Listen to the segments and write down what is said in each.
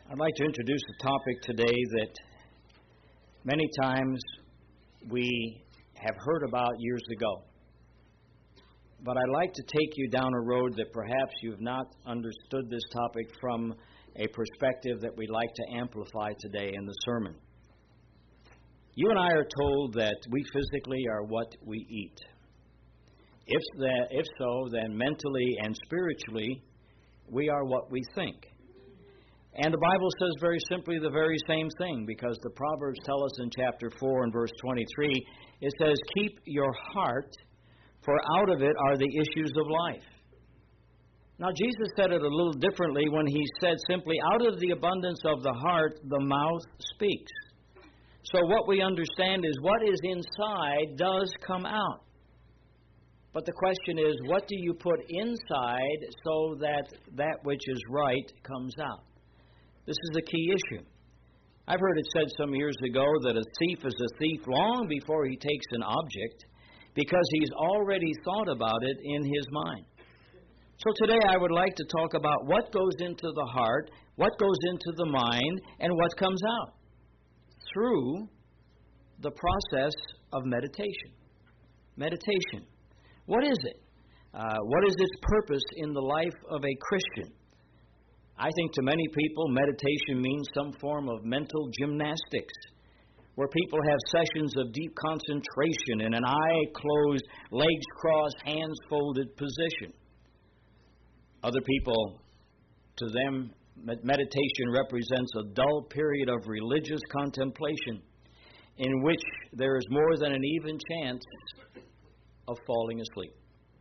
I'd like to introduce a topic today that many times we have heard about years ago. But I'd like to take you down a road that perhaps you've not understood this topic from a perspective that we'd like to amplify today in the sermon. You and I are told that we physically are what we eat. If so, then mentally and spiritually, we are what we think. And the Bible says very simply the very same thing, because the Proverbs tell us in chapter 4 and verse 23, it says, "Keep your heart, for out of it are the issues of life." Now, Jesus said it a little differently when he said simply, "Out of the abundance of the heart, the mouth speaks." So what we understand is what is inside does come out. But the question is, what do you put inside so that that which is right comes out? This is a key issue. I've heard it said some years ago that a thief is a thief long before he takes an object because he's already thought about it in his mind. So today I would like to talk about what goes into the heart, what goes into the mind, and what comes out through the process of meditation. Meditation. What is it? What is its purpose in the life of a Christian? I think to many people, meditation means some form of mental gymnastics, where people have sessions of deep concentration in an eye-closed, legs crossed, hands-folded position. Other people, to them, meditation represents a dull period of religious contemplation in which there is more than an even chance of falling asleep.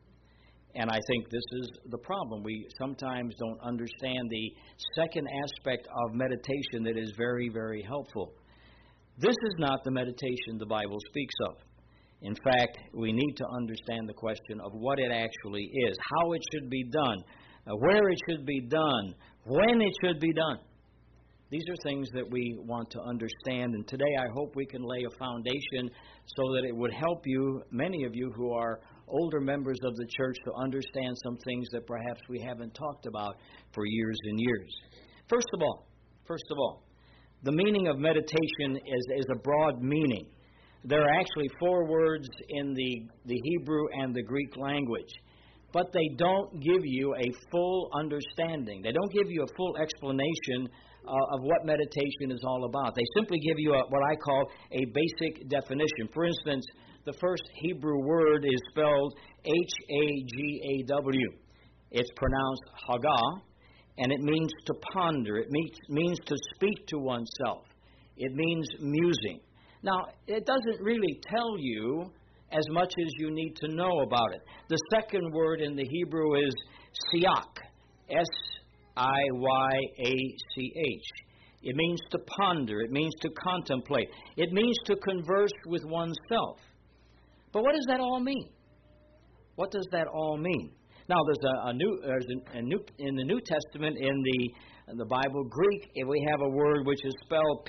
And I think this is the problem. We sometimes don't understand the second aspect of meditation that is very, very helpful. This is not the meditation the Bible speaks of. In fact, we need to understand the question of what it actually is, how it should be done, where it should be done, when it should be done. These are things that we want to understand, and today I hope we can lay a foundation so that it would help you, many of you who are older members of the church, to understand some things that perhaps we haven't talked about for years and years. First of all, the meaning of meditation is a broad meaning. There are actually 4 words in the Hebrew and the Greek language, but they don't give you a full understanding. They don't give you a full explanation of what meditation is all about. They simply give you what I call a basic definition. For instance, the first Hebrew word is spelled H-A-G-A-W. It's pronounced Hagah, and it means to ponder. It means to speak to oneself. It means musing. Now, it doesn't really tell you as much as you need to know about it. The second word in the Hebrew is siach, S-I-Y-A-C-H. It means to ponder. It means to contemplate. It means to converse with oneself. But what does that all mean? What does that all mean? Now, there's in the New Testament, in the Bible, Greek, we have a word which is spelled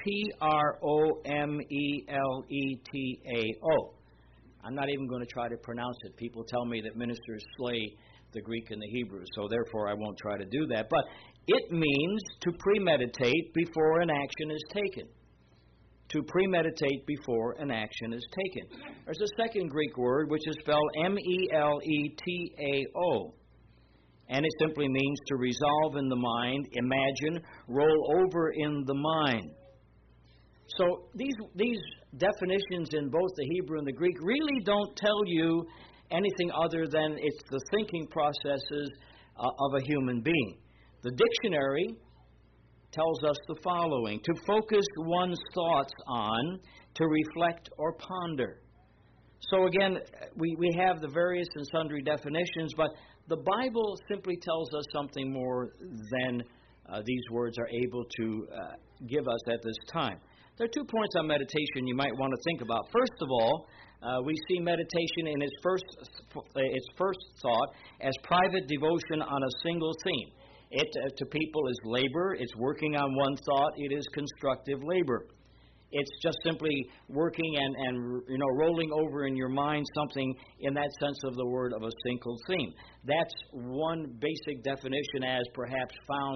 P-R-O-M-E-L-E-T-A-O. I'm not even going to try to pronounce it. People tell me that ministers slay the Greek and the Hebrew, so therefore I won't try to do that. But it means to premeditate before an action is taken. To premeditate before an action is taken. There's a second Greek word which is spelled M-E-L-E-T-A-O. And it simply means to resolve in the mind, imagine, roll over in the mind. So these definitions in both the Hebrew and the Greek really don't tell you anything other than it's the thinking processes of a human being. The dictionary tells us the following: to focus one's thoughts on, to reflect or ponder. So again, we have the various and sundry definitions, but the Bible simply tells us something more than these words are able to give us at this time. There are 2 points on meditation you might want to think about. First of all, we see meditation in its first thought as private devotion on a single theme. It, to people, is labor. It's working on one thought. It is constructive labor. It's just simply working and rolling over in your mind something in that sense of the word of a single theme. That's one basic definition as perhaps found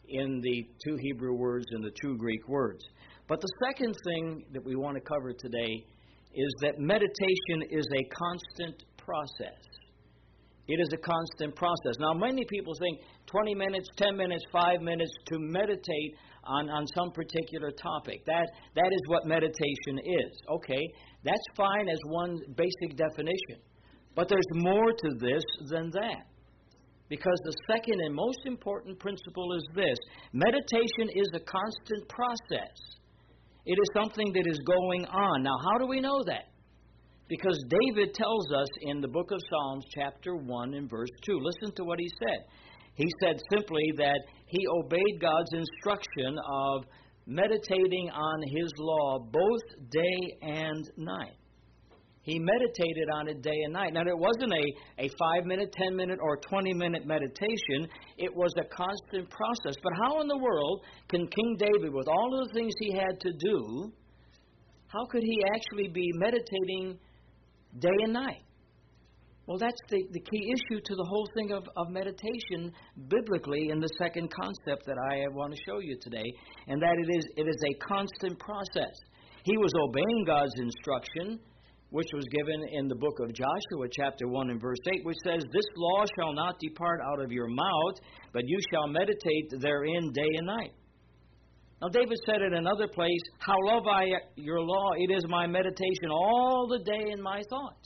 in the two Hebrew words and the two Greek words. But the second thing that we want to cover today is that meditation is a constant process. It is a constant process. Now, many people think 20 minutes, 10 minutes, 5 minutes to meditate on some particular topic. That is what meditation is. Okay, that's fine as one basic definition. But there's more to this than that. Because the second and most important principle is this: meditation is a constant process. It is something that is going on. Now, how do we know that? Because David tells us in the book of Psalms, chapter 1 and verse 2. Listen to what he said. He said simply that he obeyed God's instruction of meditating on His law both day and night. He meditated on it day and night. Now, it wasn't a 5-minute, 10-minute, or 20-minute meditation. It was a constant process. But how in the world can King David, with all of the things he had to do, how could he actually be meditating day and night? Well, that's the key issue to the whole thing of meditation biblically in the second concept that I want to show you today, and that it is a constant process. He was obeying God's instruction, which was given in the book of Joshua, chapter 1 and verse 8, which says, "This law shall not depart out of your mouth, but you shall meditate therein day and night." Now, David said in another place, "How love I your law, it is my meditation all the day in my thoughts."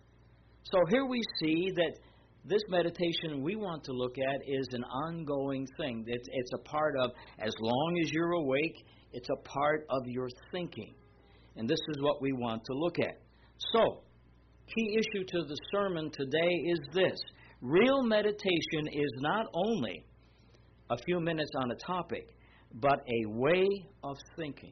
So here we see that this meditation we want to look at is an ongoing thing. It's a part of, as long as you're awake, it's a part of your thinking. And this is what we want to look at. So, key issue to the sermon today is this: real meditation is not only a few minutes on a topic, but a way of thinking.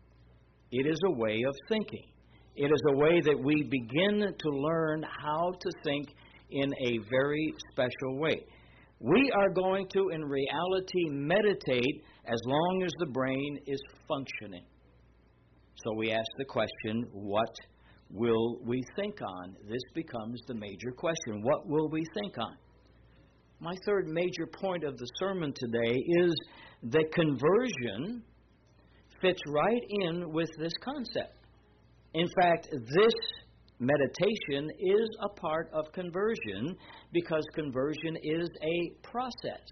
It is a way of thinking. It is a way that we begin to learn how to think in a very special way. We are going to, in reality, meditate as long as the brain is functioning. So we ask the question, what will we think on? This becomes the major question. What will we think on? My third major point of the sermon today is that conversion fits right in with this concept. In fact, this meditation is a part of conversion because conversion is a process.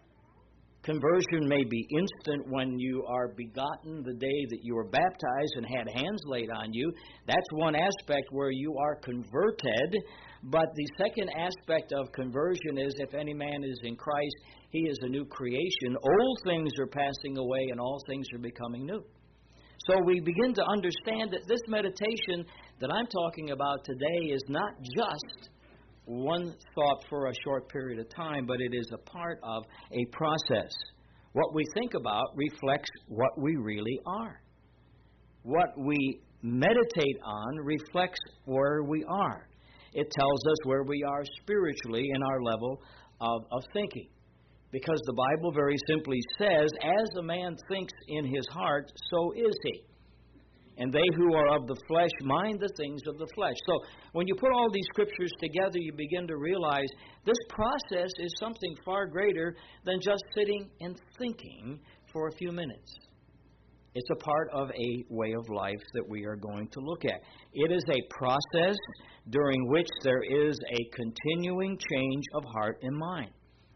Conversion may be instant when you are begotten the day that you were baptized and had hands laid on you. That's one aspect where you are converted. But the second aspect of conversion is, if any man is in Christ, he is a new creation. Old things are passing away and all things are becoming new. So we begin to understand that this meditation that I'm talking about today is not just one thought for a short period of time, but it is a part of a process. What we think about reflects what we really are. What we meditate on reflects where we are. It tells us where we are spiritually in our level of thinking. Because the Bible very simply says, as a man thinks in his heart, so is he. And they who are of the flesh mind the things of the flesh. So when you put all these scriptures together, you begin to realize this process is something far greater than just sitting and thinking for a few minutes. It's a part of a way of life that we are going to look at. It is a process during which there is a continuing change of heart and mind.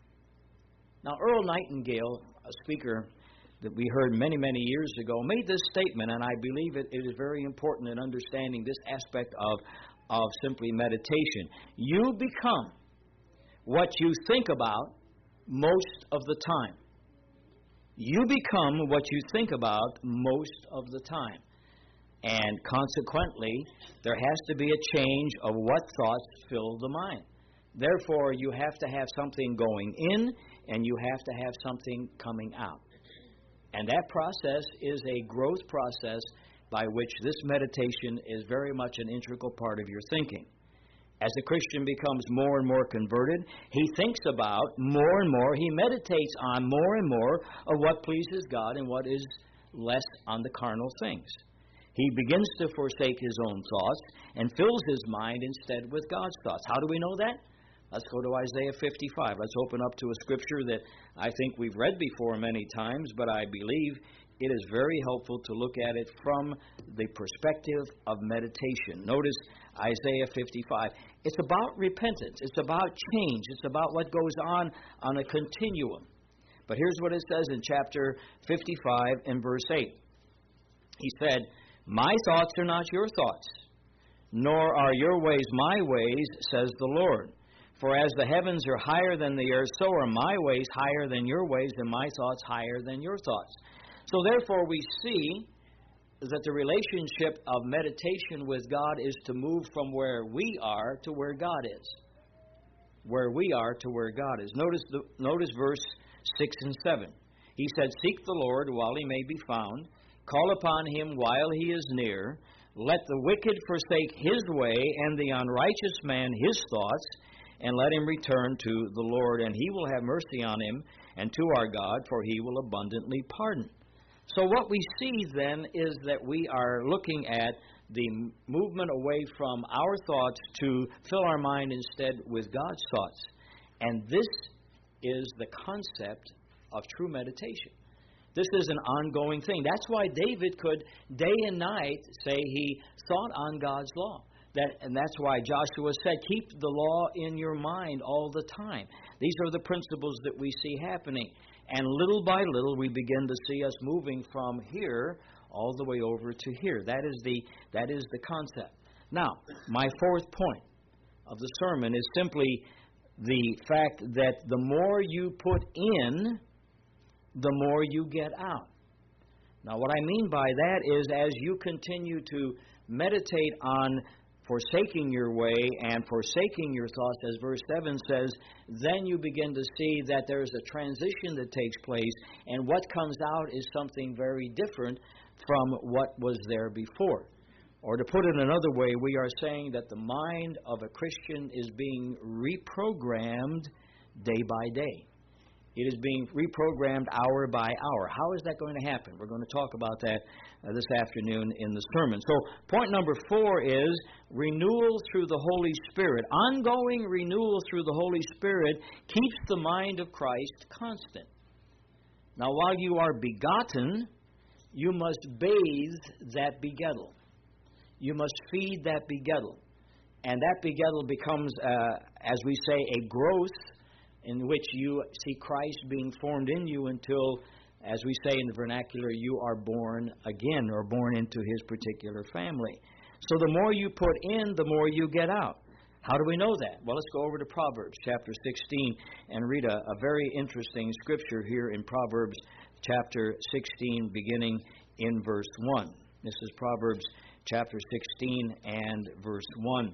Now, Earl Nightingale, a speaker that we heard many, many years ago, made this statement, and I believe it is very important in understanding this aspect of simply meditation. You become what you think about most of the time. You become what you think about most of the time. And consequently, there has to be a change of what thoughts fill the mind. Therefore, you have to have something going in, and you have to have something coming out. And that process is a growth process by which this meditation is very much an integral part of your thinking. As a Christian becomes more and more converted, he thinks about more and more, he meditates on more and more of what pleases God and what is less on the carnal things. He begins to forsake his own thoughts and fills his mind instead with God's thoughts. How do we know that? Let's go to Isaiah 55. Let's open up to a scripture that I think we've read before many times, but I believe it is very helpful to look at it from the perspective of meditation. Notice Isaiah 55. It's about repentance. It's about change. It's about what goes on a continuum. But here's what it says in chapter 55 and verse 8. He said, "My thoughts are not your thoughts, nor are your ways my ways, says the Lord. For as the heavens are higher than the earth, so are my ways higher than your ways, and my thoughts higher than your thoughts." So therefore we see that the relationship of meditation with God is to move from where we are to where God is. Where we are to where God is. Notice verse 6 and 7. He said, "Seek the Lord while he may be found. Call upon him while he is near. Let the wicked forsake his way, and the unrighteous man his thoughts, and let him return to the Lord, and he will have mercy on him, and to our God, for he will abundantly pardon." So what we see then is that we are looking at the movement away from our thoughts to fill our mind instead with God's thoughts. And this is the concept of true meditation. This is an ongoing thing. That's why David could day and night say he thought on God's law. And that's why Joshua said, "Keep the law in your mind all the time." These are the principles that we see happening. And little by little, we begin to see us moving from here all the way over to here. That is the concept. Now, my fourth point of the sermon is simply the fact that the more you put in, the more you get out. Now, what I mean by that is as you continue to meditate on forsaking your way and forsaking your thoughts, as verse 7 says, then you begin to see that there's a transition that takes place, and what comes out is something very different from what was there before. Or to put it another way, we are saying that the mind of a Christian is being reprogrammed day by day. It is being reprogrammed hour by hour. How is that going to happen? We're going to talk about that this afternoon in the sermon. So point number 4 is renewal through the Holy Spirit. Ongoing renewal through the Holy Spirit keeps the mind of Christ constant. Now, while you are begotten, you must bathe that begettal. You must feed that begettal. And that begettal becomes, as we say, a growth in which you see Christ being formed in you until, as we say in the vernacular, you are born again or born into his particular family. So the more you put in, the more you get out. How do we know that? Well, let's go over to Proverbs chapter 16 and read a very interesting scripture here in Proverbs chapter 16, beginning in verse 1. This is Proverbs chapter 16 and verse 1.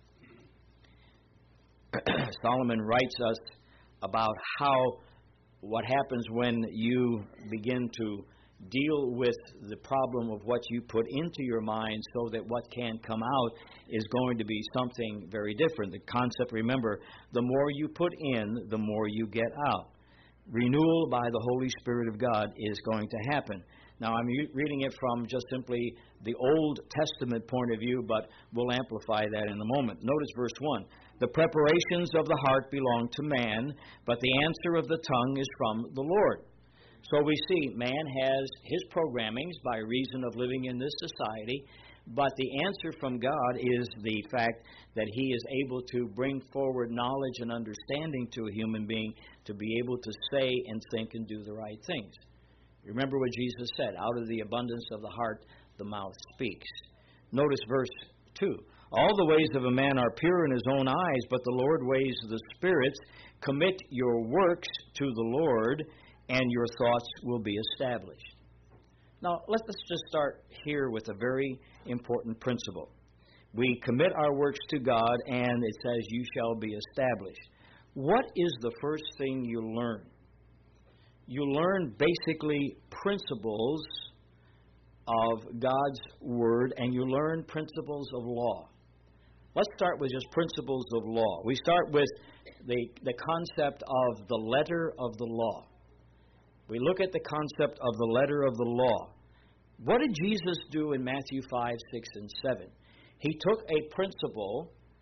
Solomon writes us about what happens when you begin to deal with the problem of what you put into your mind so that what can come out is going to be something very different. The concept, remember, the more you put in, the more you get out. Renewal by the Holy Spirit of God is going to happen. Now, I'm reading it from just simply the Old Testament point of view, but we'll amplify that in a moment. Notice verse 1. The preparations of the heart belong to man, but the answer of the tongue is from the Lord. So we see man has his programmings by reason of living in this society, but the answer from God is the fact that he is able to bring forward knowledge and understanding to a human being to be able to say and think and do the right things. Remember what Jesus said, out of the abundance of the heart, the mouth speaks. Notice verse 2. All the ways of a man are pure in his own eyes, but the Lord weighs the spirits. Commit your works to the Lord, and your thoughts will be established. Now, let's just start here with a very important principle. We commit our works to God, and it says, you shall be established. What is the first thing you learn? You learn basically principles of God's Word, and you learn principles of law. Let's start with just principles of law. We start with the concept of the letter of the law. We look at the concept of the letter of the law. What did Jesus do in Matthew 5, 6, and 7? He took a principle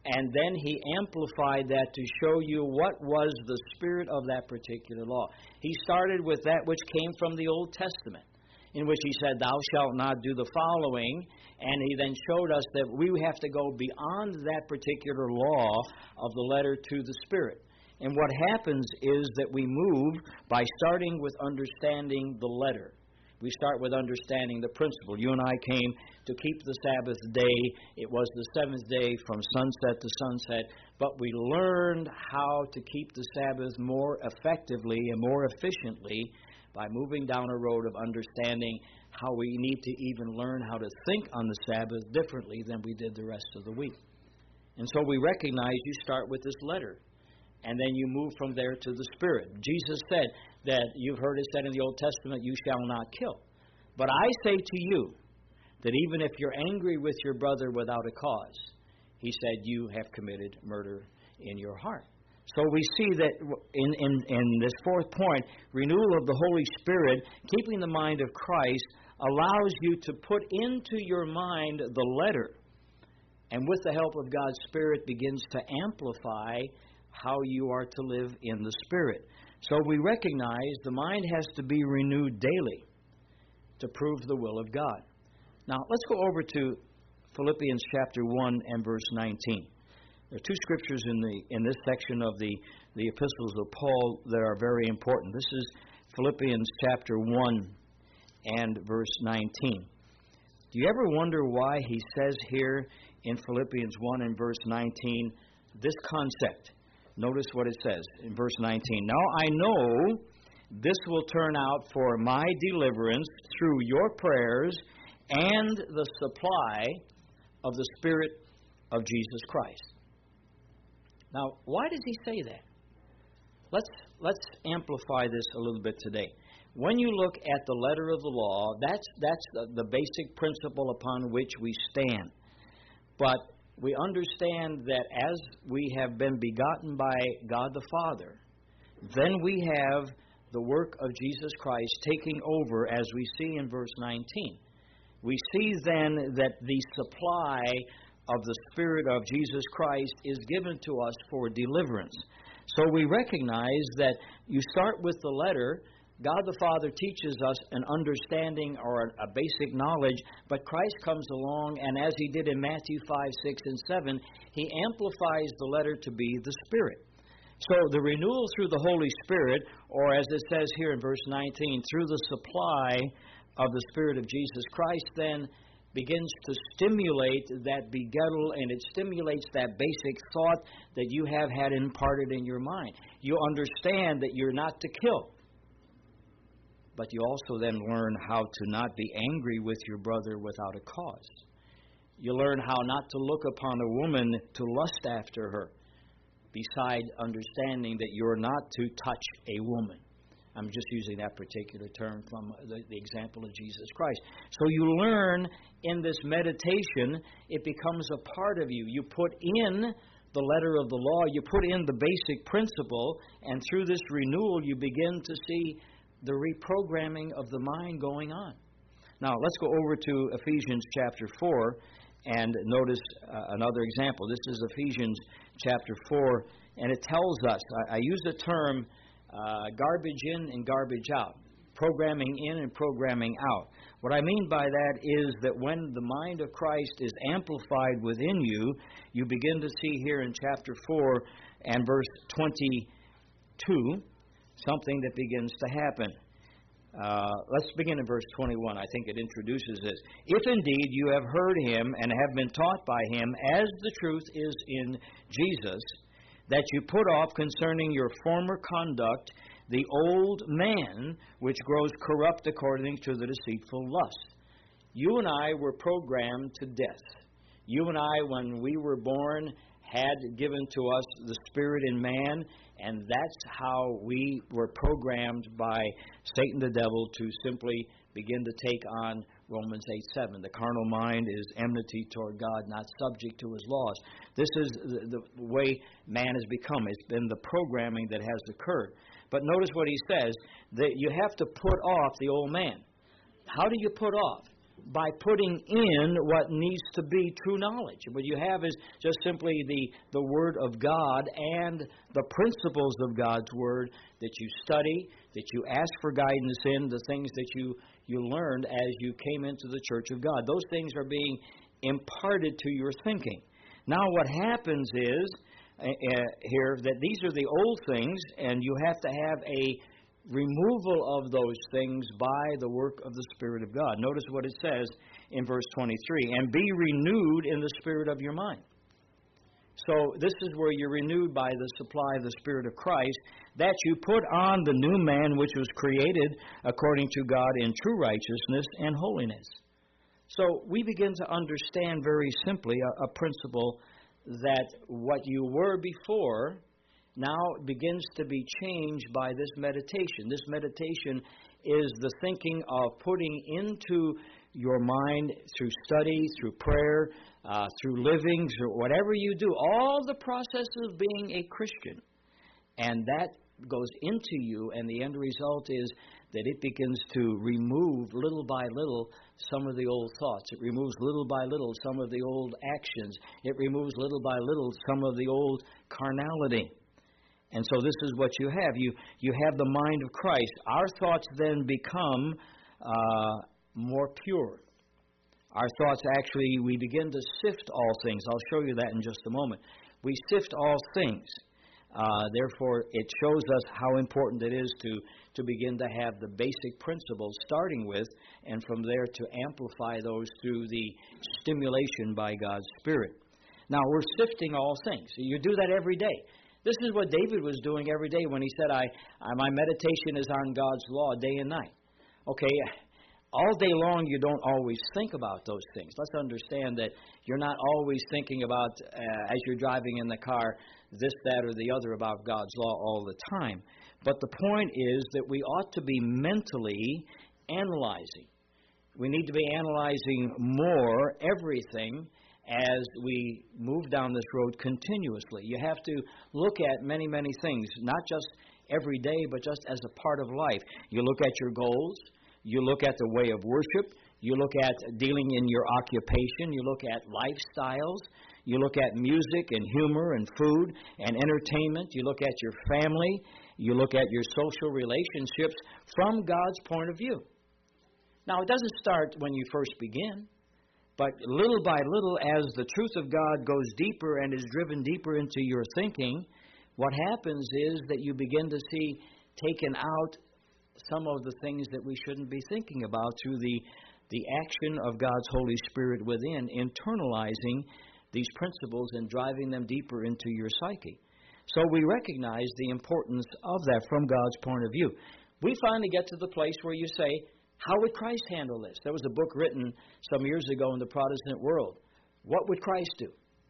And then he amplified that to show you what was the spirit of that particular law. He started with that which came from the Old Testament, in which he said, thou shalt not do the following. And he then showed us that we have to go beyond that particular law of the letter to the spirit. And what happens is that we move by starting with understanding the letter. We start with understanding the principle. You and I came to keep the Sabbath day. It was the seventh day from sunset to sunset. But we learned how to keep the Sabbath more effectively and more efficiently by moving down a road of understanding how we need to even learn how to think on the Sabbath differently than we did the rest of the week. And so we recognize you start with this letter, and then you move from there to the Spirit. Jesus said that you've heard it said in the Old Testament, you shall not kill. But I say to you that even if you're angry with your brother without a cause, he said, you have committed murder in your heart. So we see that in this fourth point, renewal of the Holy Spirit, keeping the mind of Christ, allows you to put into your mind the letter, and with the help of God's Spirit begins to amplify how you are to live in the Spirit. So we recognize the mind has to be renewed daily to prove the will of God. Now, let's go over to Philippians chapter 1 and verse 19. There are two scriptures in this section of the epistles of Paul that are very important. This is Philippians chapter 1 and verse 19. Do you ever wonder why he says here in Philippians 1 and verse 19 this concept? Notice what it says in verse 19. Now I know this will turn out for my deliverance through your prayers and the supply of the Spirit of Jesus Christ. Now, why does he say that? Let's amplify this a little bit today. When you look at the letter of the law, that's the basic principle upon which we stand. But we understand that as we have been begotten by God the Father, then we have the work of Jesus Christ taking over, as we see in verse 19. We see then that the supply of the Spirit of Jesus Christ is given to us for deliverance. So we recognize that you start with the letter. God the Father teaches us an understanding or a basic knowledge, but Christ comes along, and as he did in Matthew 5, 6, and 7, he amplifies the letter to be the Spirit. So the renewal through the Holy Spirit, or as it says here in verse 19, through the supply of the Spirit of Jesus Christ, then begins to stimulate that begettal, and it stimulates that basic thought that you have had imparted in your mind. You understand that you're not to kill. But you also then learn how to not be angry with your brother without a cause. You learn how not to look upon a woman to lust after her, beside understanding that you're not to touch a woman. I'm just using that particular term from the example of Jesus Christ. So you learn in this meditation, it becomes a part of you. You put in the letter of the law, you put in the basic principle, and through this renewal you begin to see the reprogramming of the mind going on. Now, let's go over to Ephesians chapter 4 and notice another example. This is Ephesians chapter 4, and it tells us, I use the term garbage in and garbage out, programming in and programming out. What I mean by that is that when the mind of Christ is amplified within you, you begin to see here in chapter 4 and verse 22, something that begins to happen. Let's begin in verse 21. I think it introduces this. If indeed you have heard him and have been taught by him, as the truth is in Jesus, that you put off concerning your former conduct the old man, which grows corrupt according to the deceitful lust. You and I were programmed to death. You and I, when we were born, had given to us the Spirit in man, and that's how we were programmed by Satan the devil to simply begin to take on Romans 8:7. The carnal mind is enmity toward God, not subject to his laws. This is the way man has become. It's been the programming that has occurred. But notice what he says, that you have to put off the old man. How do you put off? by putting in what needs to be true knowledge. What you have is just simply the Word of God and the principles of God's Word that you study, that you ask for guidance in, the things that you learned as you came into the church of God. Those things are being imparted to your thinking. Now what happens is here that these are the old things, and you have to have a removal of those things by the work of the Spirit of God. Notice what it says in verse 23, and be renewed in the spirit of your mind. So this is where you're renewed by the supply of the Spirit of Christ, that you put on the new man which was created according to God in true righteousness and holiness. So we begin to understand very simply a principle that what you were before now begins to be changed by this meditation. This meditation is the thinking of putting into your mind through study, through prayer, through living, through whatever you do, all the process of being a Christian. And that goes into you, and the end result is that it begins to remove little by little some of the old thoughts. It removes little by little some of the old actions. It removes little by little some of the old carnality. And so this is what you have. You have the mind of Christ. Our thoughts then become more pure. Our thoughts actually, we begin to sift all things. I'll show you that in just a moment. We sift all things. Therefore, it shows us how important it is to begin to have the basic principles starting with, and from there to amplify those through the stimulation by God's Spirit. Now, we're sifting all things. You do that every day. This is what David was doing every day when he said, my meditation is on God's law day and night. Okay, all day long you don't always think about those things. Let's understand that you're not always thinking about, as you're driving in the car, this, that, or the other about God's law all the time. But the point is that we ought to be mentally analyzing. We need to be analyzing more everything as we move down this road continuously. You have to look at many, many things, not just every day, but just as a part of life. You look at your goals. You look at the way of worship. You look at dealing in your occupation. You look at lifestyles. You look at music and humor and food and entertainment. You look at your family. You look at your social relationships from God's point of view. Now, it doesn't start when you first begin. But little by little, as the truth of God goes deeper and is driven deeper into your thinking, what happens is that you begin to see taken out some of the things that we shouldn't be thinking about through the action of God's Holy Spirit within, internalizing these principles and driving them deeper into your psyche. So we recognize the importance of that from God's point of view. We finally get to the place where you say, how would Christ handle this? There was a book written some years ago in the Protestant world. What would Christ do?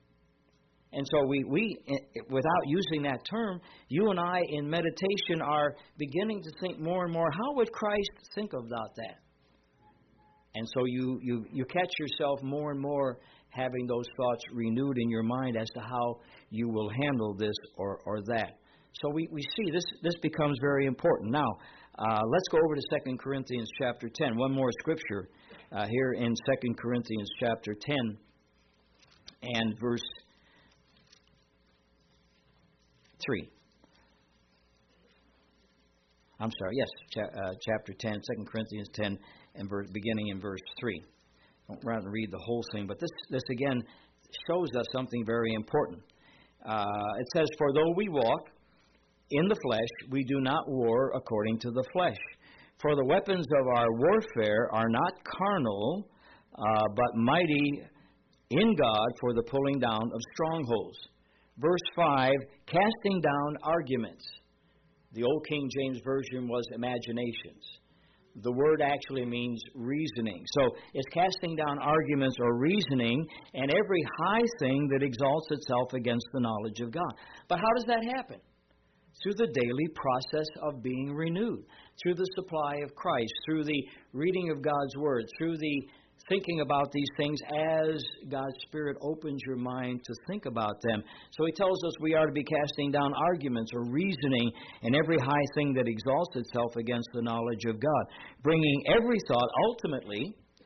And so we, without using that term, you and I in meditation are beginning to think more and more, how would Christ think about that? And so you catch yourself more and more having those thoughts renewed in your mind as to how you will handle this or that. So we see this becomes very important. Now, let's go over to 2 Corinthians chapter 10. One more scripture here in 2 Corinthians chapter 10 and verse 3. I'm sorry, yes, chapter 10, 2 Corinthians 10, and beginning in verse 3. I won't run and read the whole thing, but this again shows us something very important. It says, for though we walk in the flesh, we do not war according to the flesh. For the weapons of our warfare are not carnal, but mighty in God for the pulling down of strongholds. Verse 5, casting down arguments. The Old King James Version was imaginations. The word actually means reasoning. So it's casting down arguments or reasoning and every high thing that exalts itself against the knowledge of God. But how does that happen? Through the daily process of being renewed, through the supply of Christ, through the reading of God's Word, through the thinking about these things as God's Spirit opens your mind to think about them. So He tells us we are to be casting down arguments or reasoning and every high thing that exalts itself against the knowledge of God, bringing every thought ultimately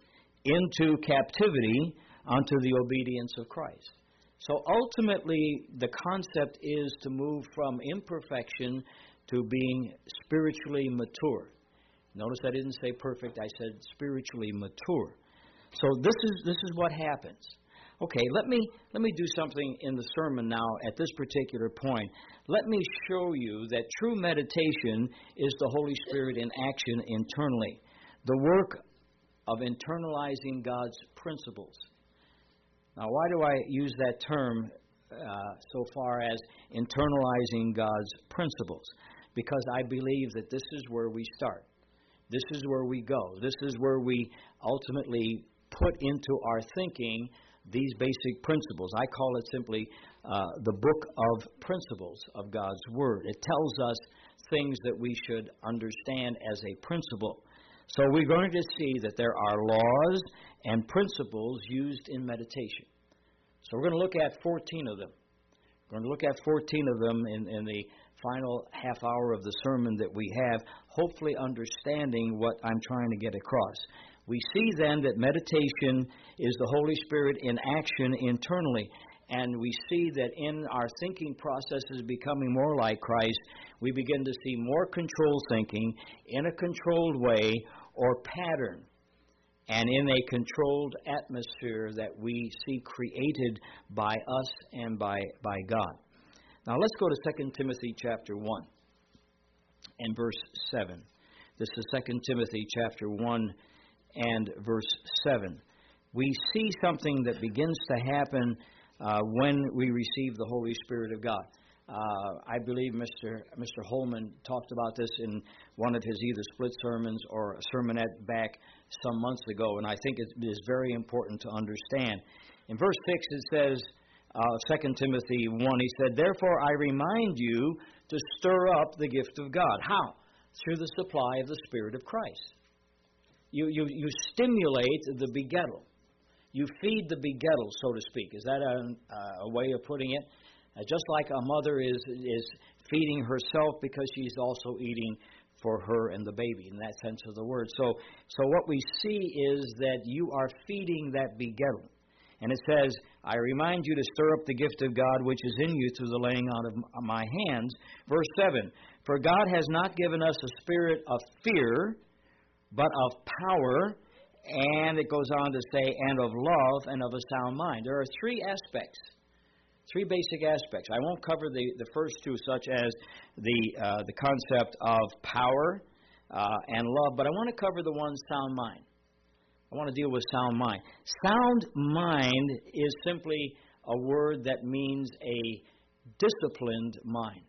into captivity unto the obedience of Christ. So ultimately, the concept is to move from imperfection to being spiritually mature. Notice I didn't say perfect, I said spiritually mature. So this is what happens. Okay, let me do something in the sermon now at this particular point. Let me show you that true meditation is the Holy Spirit in action internally. The work of internalizing God's principles. Now, why do I use that term so far as internalizing God's principles? Because I believe that this is where we start. This is where we go. This is where we ultimately put into our thinking these basic principles. I call it simply the book of principles of God's Word. It tells us things that we should understand as a principle. So we're going to see that there are laws and principles used in meditation. So we're going to look at 14 of them. We're going to look at 14 of them in the final half hour of the sermon that we have, hopefully understanding what I'm trying to get across. We see then that meditation is the Holy Spirit in action internally. And we see that in our thinking processes becoming more like Christ, we begin to see more controlled thinking in a controlled way or pattern, and in a controlled atmosphere that we see created by us and by God. Now let's go to 2 Timothy chapter 1 and verse 7. This is 2 Timothy chapter 1 and verse 7. We see something that begins to happen when we receive the Holy Spirit of God. I believe Mr. Holman talked about this in one of his either split sermons or a sermonette back some months ago, and I think it is very important to understand. In verse 6 it says, 2 Timothy 1, he said, "Therefore I remind you to stir up the gift of God." How? Through the supply of the Spirit of Christ. You stimulate the begettal. You feed the begettal, so to speak. Is that a way of putting it? Just like a mother is feeding herself because she's also eating for her and the baby, in that sense of the word. So what we see is that you are feeding that begettal. And it says, "I remind you to stir up the gift of God which is in you through the laying on of my hands." Verse 7, "For God has not given us a spirit of fear, but of power," and it goes on to say, "and of love and of a sound mind." There are three aspects, three basic aspects. I won't cover the first two, such as the concept of power and love, but I want to cover the one, sound mind. I want to deal with sound mind. Sound mind is simply a word that means a disciplined mind.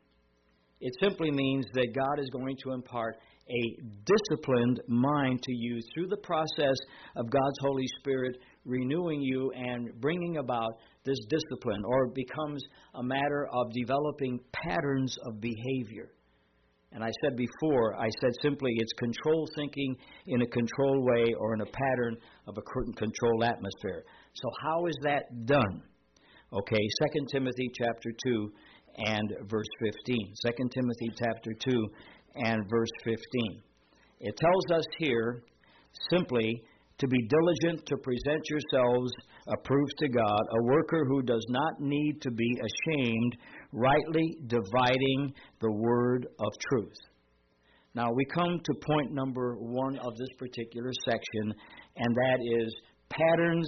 It simply means that God is going to impart a disciplined mind to you through the process of God's Holy Spirit renewing you and bringing about this discipline, or it becomes a matter of developing patterns of behavior. And I said before, simply it's controlled thinking in a controlled way or in a pattern of a controlled atmosphere. So how is that done? Okay, 2 Timothy chapter 2 and verse 15. 2 Timothy chapter 2 and verse 15. It tells us here simply to be diligent to present yourselves approved to God, a worker who does not need to be ashamed, rightly dividing the word of truth. Now we come to point number 1 of this particular section, and that is patterns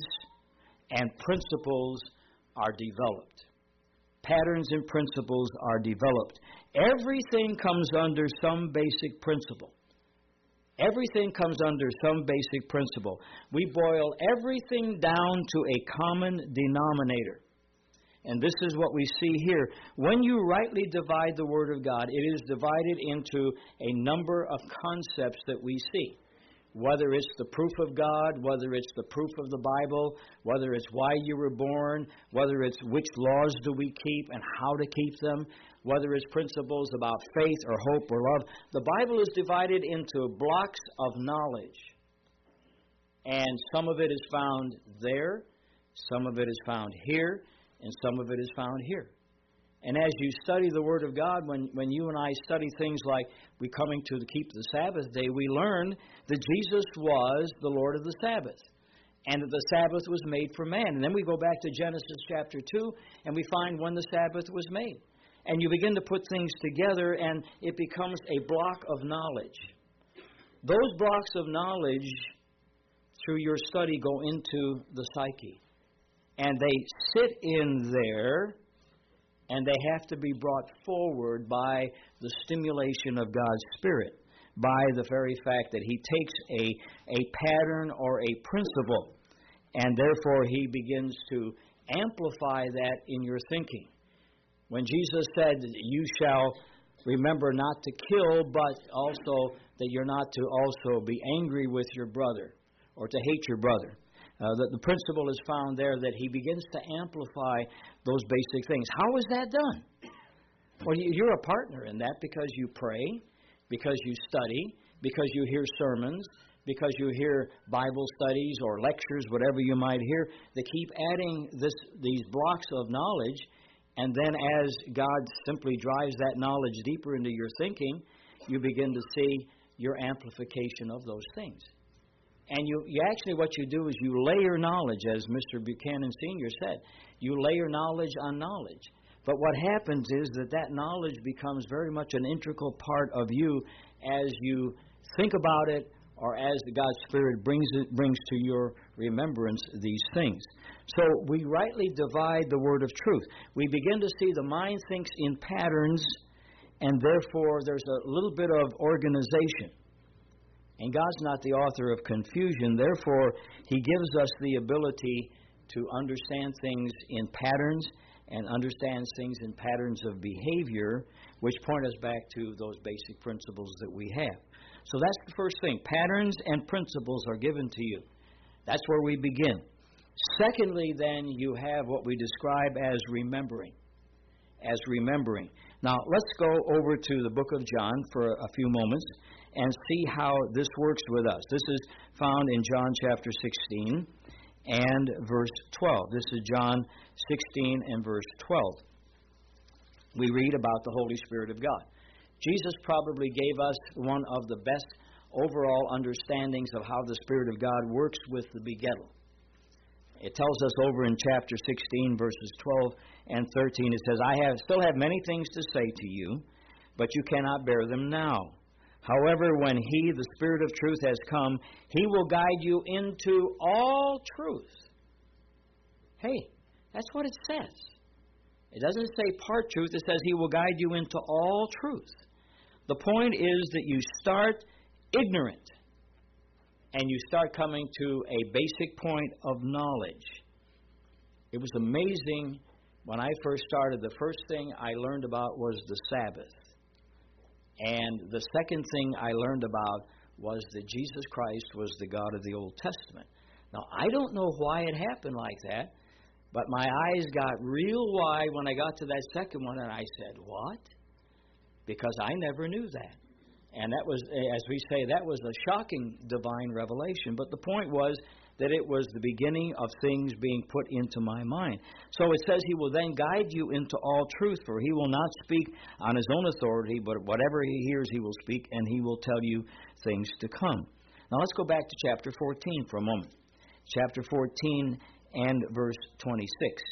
and principles are developed. Patterns and principles are developed. Everything comes under some basic principle. Everything comes under some basic principle. We boil everything down to a common denominator. And this is what we see here. When you rightly divide the Word of God, it is divided into a number of concepts that we see. Whether it's the proof of God, whether it's the proof of the Bible, whether it's why you were born, whether it's which laws do we keep and how to keep them, whether it's principles about faith or hope or love. The Bible is divided into blocks of knowledge. And some of it is found there, some of it is found here, and some of it is found here. And as you study the Word of God, when you and I study things like we coming to keep the Sabbath day, we learn that Jesus was the Lord of the Sabbath. and that the Sabbath was made for man. And then we go back to Genesis chapter 2, and we find when the Sabbath was made. And you begin to put things together, and it becomes a block of knowledge. Those blocks of knowledge, through your study, go into the psyche. And they sit in there, and they have to be brought forward by the stimulation of God's Spirit, by the very fact that He takes a pattern or a principle, and therefore He begins to amplify that in your thinking. When Jesus said, you shall remember not to kill, but also that you're not to also be angry with your brother or to hate your brother. The principle is found there that He begins to amplify those basic things. How is that done? Well, you're a partner in that because you pray, because you study, because you hear sermons, because you hear Bible studies or lectures, whatever you might hear. They keep adding these blocks of knowledge, and then as God simply drives that knowledge deeper into your thinking, you begin to see your amplification of those things. And you actually, what you do is you layer knowledge, as Mr. Buchanan Sr. said. You layer knowledge on knowledge. But what happens is that knowledge becomes very much an integral part of you as you think about it, or as the God's Spirit brings to your remembrance these things. So we rightly divide the word of truth. We begin to see the mind thinks in patterns, and therefore there's a little bit of organization. And God's not the author of confusion. Therefore, He gives us the ability to understand things in patterns and understand things in patterns of behavior, which point us back to those basic principles that we have. So that's the first thing. Patterns and principles are given to you. That's where we begin. Secondly, then, you have what we describe as remembering. As remembering. Now, let's go over to the book of John for a few moments and see how this works with us. This is found in John chapter 16 and verse 12. This is John 16 and verse 12. We read about the Holy Spirit of God. Jesus probably gave us one of the best overall understandings of how the Spirit of God works with the begettal. It tells us over in chapter 16, verses 12 and 13, it says, I still have many things to say to you, but you cannot bear them now. However, when He, the Spirit of truth, has come, He will guide you into all truth. Hey, that's what it says. It doesn't say part truth. It says He will guide you into all truth. The point is that you start ignorant, and you start coming to a basic point of knowledge. It was amazing when I first started. The first thing I learned about was the Sabbath. And the second thing I learned about was that Jesus Christ was the God of the Old Testament. Now, I don't know why it happened like that, but my eyes got real wide when I got to that second one, and I said, what? Because I never knew that. And that was, as we say, that was a shocking divine revelation. But the point was that it was the beginning of things being put into my mind. So it says He will then guide you into all truth, for He will not speak on His own authority, but whatever He hears He will speak, and He will tell you things to come. Now let's go back to chapter 14 for a moment. Chapter 14 and verse 26.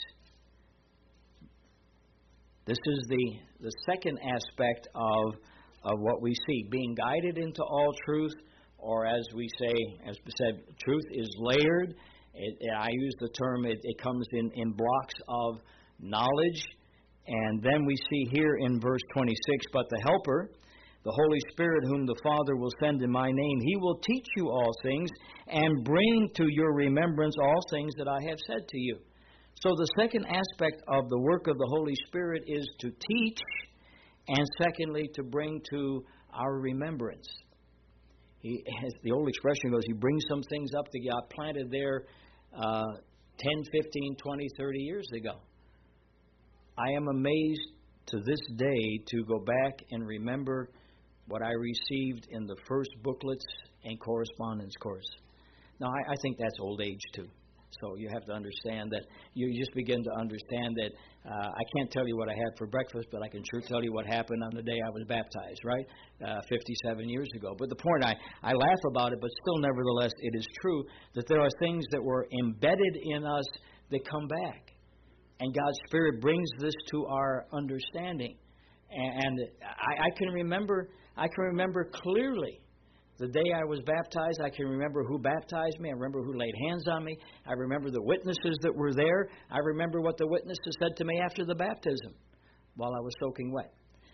This is the second aspect of what we see, being guided into all truth, or as we say, as we said, truth is layered. I use the term, it comes in blocks of knowledge. And then we see here in verse 26, but the Helper, the Holy Spirit, whom the Father will send in my name, He will teach you all things and bring to your remembrance all things that I have said to you. So the second aspect of the work of the Holy Spirit is to teach, and secondly, to bring to our remembrance. He has, the old expression goes, He brings some things up that got planted there 10, 15, 20, 30 years ago. I am amazed to this day to go back and remember what I received in the first booklets and correspondence course. Now, I think that's old age too. So you have to understand that you just begin to understand that I can't tell you what I had for breakfast, but I can sure tell you what happened on the day I was baptized, right? 57 years ago. But the point, I laugh about it, but still nevertheless it is true that there are things that were embedded in us that come back. And God's Spirit brings this to our understanding. And I can remember clearly the day I was baptized. I can remember who baptized me. I remember who laid hands on me. I remember the witnesses that were there. I remember what the witnesses said to me after the baptism while I was soaking wet.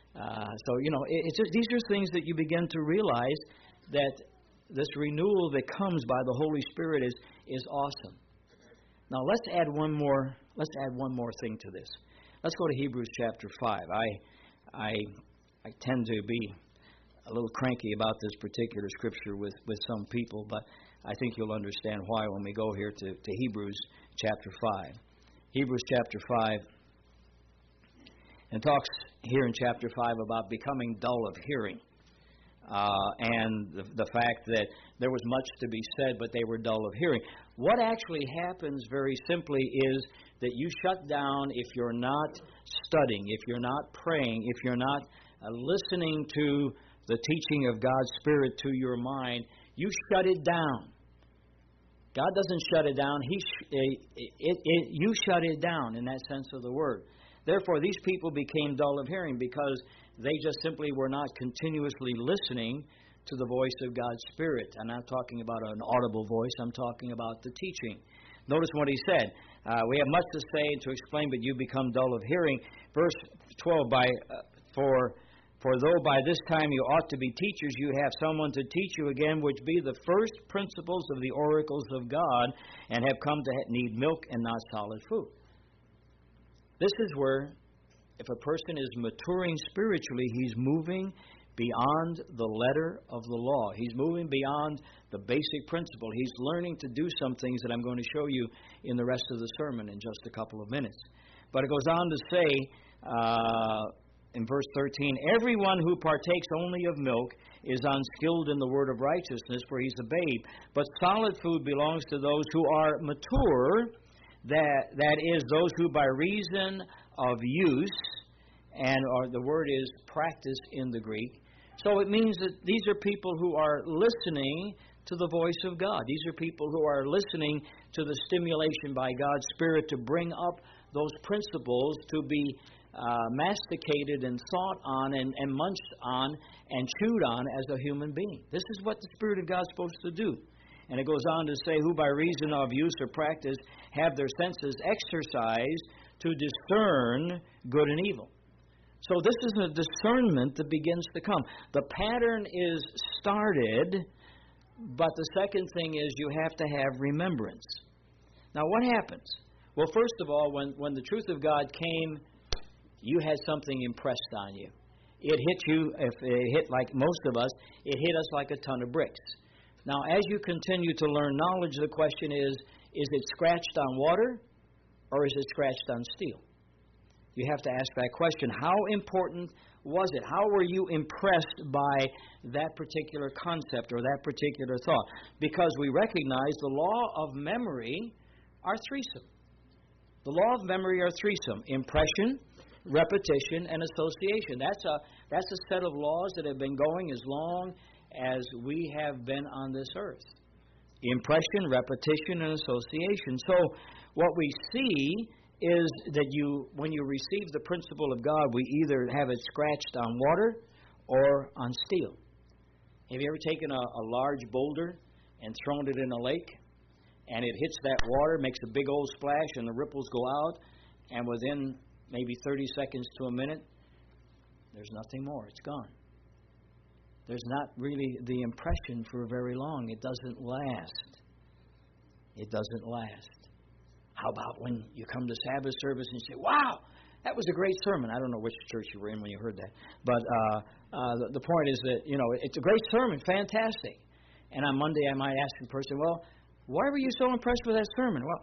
It's just, these are things that you begin to realize that this renewal that comes by the Holy Spirit is awesome. Now let's add one more thing to this. Let's go to Hebrews chapter 5. I tend to be a little cranky about this particular scripture with some people, but I think you'll understand why when we go here to Hebrews chapter 5. Hebrews chapter 5, and talks here in chapter 5 about becoming dull of hearing, and the fact that there was much to be said, but they were dull of hearing. What actually happens very simply is that you shut down if you're not studying, if you're not praying, if you're not listening to the teaching of God's Spirit to your mind, you shut it down. God doesn't shut it down. You shut it down in that sense of the word. Therefore, these people became dull of hearing because they just simply were not continuously listening to the voice of God's Spirit. I'm not talking about an audible voice. I'm talking about the teaching. Notice what he said. We have much to say and to explain, but you become dull of hearing. Verse 12, For though by this time you ought to be teachers, you have someone to teach you again, which be the first principles of the oracles of God, and have come to need milk and not solid food. This is where, if a person is maturing spiritually, he's moving beyond the letter of the law. He's moving beyond the basic principle. He's learning to do some things that I'm going to show you in the rest of the sermon in just a couple of minutes. But it goes on to say, in verse 13, everyone who partakes only of milk is unskilled in the word of righteousness, for he's a babe. But solid food belongs to those who are mature, that is, those who by reason of use, or the word is practice in the Greek. So it means that these are people who are listening to the voice of God. These are people who are listening to the stimulation by God's Spirit to bring up those principles to be masticated and thought on and munched on and chewed on as a human being. This is what the Spirit of God is supposed to do. And it goes on to say, who by reason of use or practice have their senses exercised to discern good and evil. So this is a discernment that begins to come. The pattern is started, but the second thing is you have to have remembrance. Now what happens? Well, first of all, when the truth of God came, you had something impressed on you. It hit you, if it hit like most of us, it hit us like a ton of bricks. Now, as you continue to learn knowledge, the question is it scratched on water or is it scratched on steel? You have to ask that question. How important was it? How were you impressed by that particular concept or that particular thought? Because we recognize the law of memory are threesome. The law of memory are threesome. Impression, repetition, and association. That's a set of laws that have been going as long as we have been on this earth. Impression, repetition, and association. So what we see is that when you receive the principle of God, we either have it scratched on water or on steel. Have you ever taken a large boulder and thrown it in a lake, and it hits that water, makes a big old splash, and the ripples go out, and within maybe 30 seconds to a minute, there's nothing more. It's gone. There's not really the impression for very long. It doesn't last. It doesn't last. How about when you come to Sabbath service and you say, wow, that was a great sermon. I don't know which church you were in when you heard that. But the point is that, it's a great sermon, fantastic. And on Monday I might ask the person, well, why were you so impressed with that sermon? Well,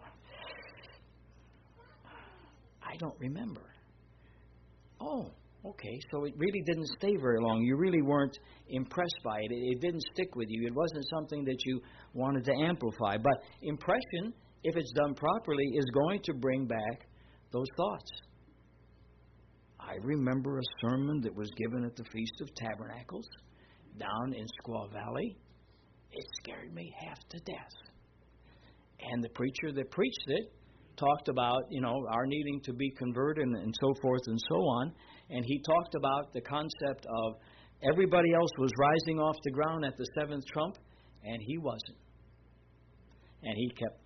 I don't remember. Oh, okay, so it really didn't stay very long. You really weren't impressed by it. It didn't stick with you. It wasn't something that you wanted to amplify. But impression if it's done properly, is going to bring back those thoughts. I remember a sermon that was given at the Feast of Tabernacles down in Squaw Valley. It scared me half to death. And the preacher that preached it talked about, our needing to be converted and so forth and so on. And he talked about the concept of everybody else was rising off the ground at the seventh trump, and he wasn't. And he kept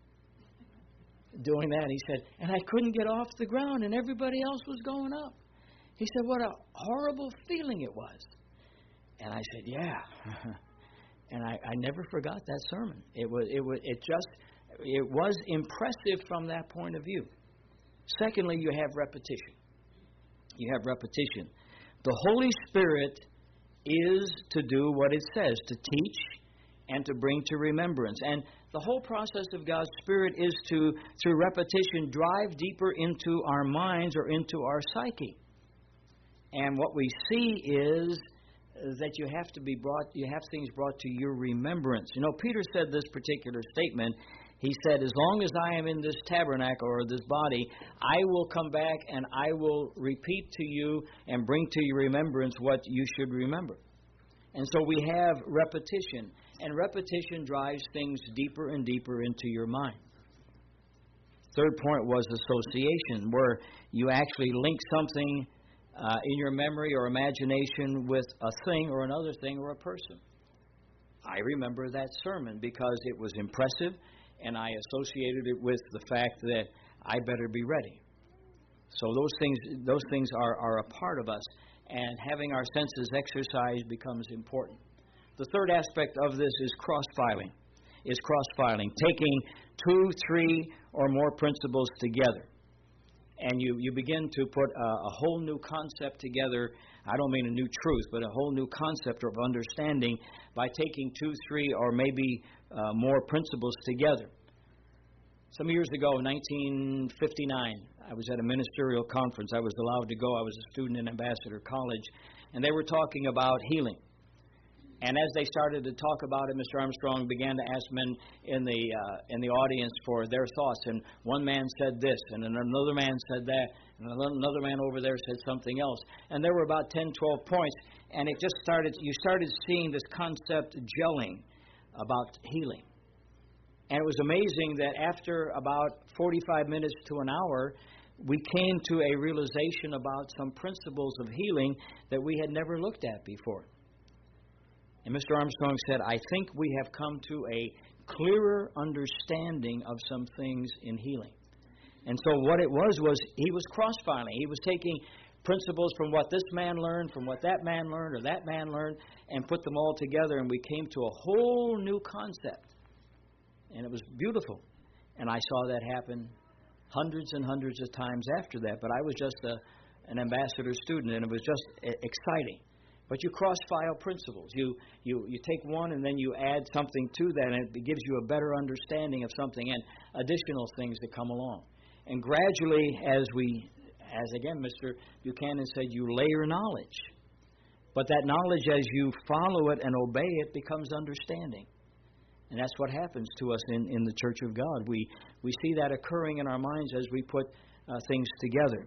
doing that. He said, and I couldn't get off the ground, and everybody else was going up. He said, what a horrible feeling it was. And I said, yeah. And I never forgot that sermon. It was impressive from that point of view. Secondly, you have repetition. You have repetition. The Holy Spirit is to do what it says, to teach and to bring to remembrance. And the whole process of God's Spirit is to, through repetition, drive deeper into our minds or into our psyche. And what we see is that you have things brought to your remembrance. Peter said this particular statement. He said, as long as I am in this tabernacle or this body, I will come back and I will repeat to you and bring to your remembrance what you should remember. And so we have repetition, and repetition drives things deeper and deeper into your mind. Third point was association, where you actually link something in your memory or imagination with a thing or another thing or a person. I remember that sermon because it was impressive, and I associated it with the fact that I better be ready. So those things are a part of us, and having our senses exercised becomes important. The third aspect of this is cross-filing. Taking 2, 3, or more principles together. And you begin to put a whole new concept together. I don't mean a new truth, but a whole new concept of understanding by taking 2, 3, or maybe more principles together. Some years ago, 1959, I was at a ministerial conference. I was allowed to go. I was a student in Ambassador College, and they were talking about healing. And as they started to talk about it, Mr. Armstrong began to ask men in the audience for their thoughts. And one man said this, and another man said that, and another man over there said something else. And there were about 10, 12 points, and you started seeing this concept gelling about healing. And it was amazing that after about 45 minutes to an hour, we came to a realization about some principles of healing that we had never looked at before. And Mr. Armstrong said, I think we have come to a clearer understanding of some things in healing. And so what it was he was cross-filing. He was taking principles from what this man learned, from what that man learned, or that man learned, and put them all together, and we came to a whole new concept. And it was beautiful. And I saw that happen hundreds and hundreds of times after that. But I was just an ambassador student, and it was just exciting. But you cross-file principles. You take one, and then you add something to that, and it gives you a better understanding of something and additional things that come along. And gradually, as again Mr. Buchanan said, you layer knowledge. But that knowledge, as you follow it and obey it, becomes understanding. And that's what happens to us in the Church of God. We see that occurring in our minds as we put things together.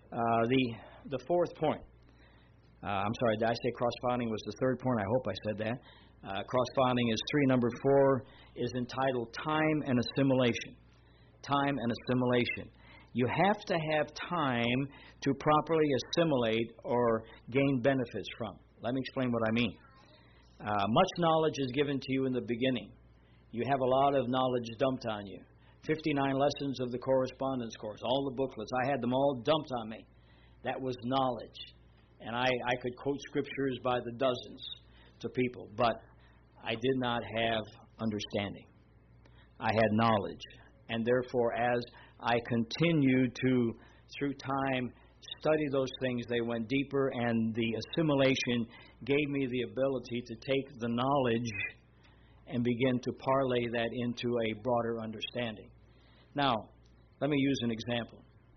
The fourth point. I'm sorry, did I say cross-filing was the third point? I hope I said that. Cross-filing is 3. Number 4 is entitled Time and Assimilation. Time and assimilation. You have to have time to properly assimilate or gain benefits from. Let me explain what I mean. Much knowledge is given to you in the beginning. You have a lot of knowledge dumped on you. 59 lessons of the correspondence course, all the booklets. I had them all dumped on me. That was knowledge. And I could quote scriptures by the dozens to people, but I did not have understanding. I had knowledge. And therefore, as I continued to, through time, study those things, they went deeper, and the assimilation gave me the ability to take the knowledge and begin to parlay that into a broader understanding. Now, let me use an example.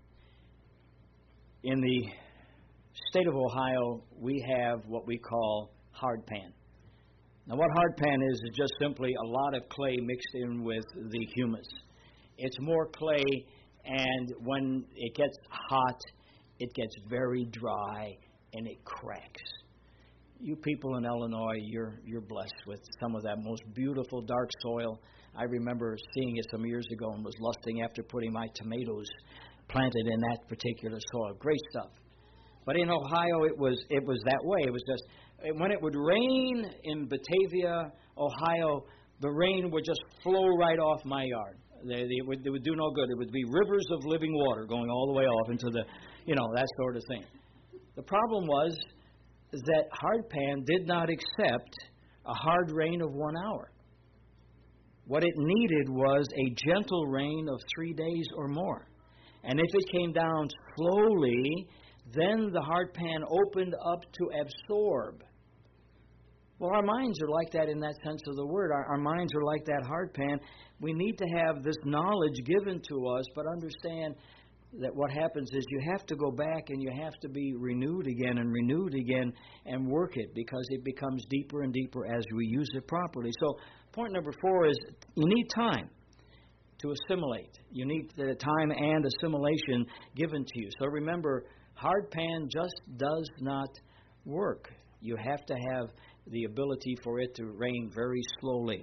In the state of Ohio, we have what we call hardpan. Now, what hardpan is just simply a lot of clay mixed in with the humus. It's more clay, and when it gets hot, it gets very dry, and it cracks. You people in Illinois, you're blessed with some of that most beautiful dark soil. I remember seeing it some years ago and was lusting after putting my tomatoes planted in that particular soil. Great stuff. But in Ohio, it was that way. It was just when it would rain in Batavia, Ohio, the rain would just flow right off my yard. It would do no good. It would be rivers of living water going all the way off into the, that sort of thing. The problem was that hardpan did not accept a hard rain of 1 hour. What it needed was a gentle rain of 3 days or more. And if it came down slowly, then the hardpan opened up to absorb. Well, our minds are like that in that sense of the word. Our minds are like that hardpan. We need to have this knowledge given to us, but understand that what happens is you have to go back and you have to be renewed again and work it, because it becomes deeper and deeper as we use it properly. So point number 4 is you need time to assimilate. You need the time and assimilation given to you. So remember, hardpan just does not work. You have to have the ability for it to rain very slowly.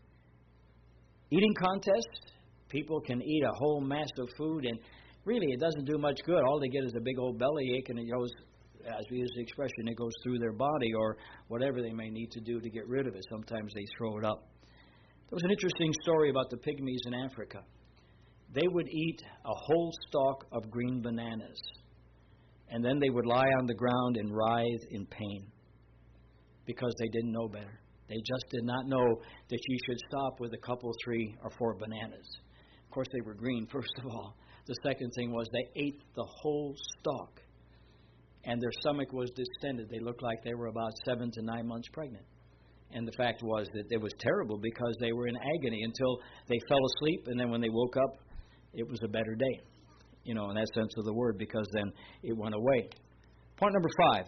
Eating contest, people can eat a whole mass of food, and really it doesn't do much good. All they get is a big old bellyache, and it goes, as we use the expression, it goes through their body or whatever they may need to do to get rid of it. Sometimes they throw it up. There was an interesting story about the pygmies in Africa. They would eat a whole stalk of green bananas, and then they would lie on the ground and writhe in pain because they didn't know better. They just did not know that you should stop with a couple, 3 or 4 bananas. Of course, they were green, first of all. The second thing was they ate the whole stalk, and their stomach was distended. They looked like they were about 7 to 9 months pregnant. And the fact was that it was terrible because they were in agony until they fell asleep, and then when they woke up, it was a better day, in that sense of the word, because then it went away. Point number 5,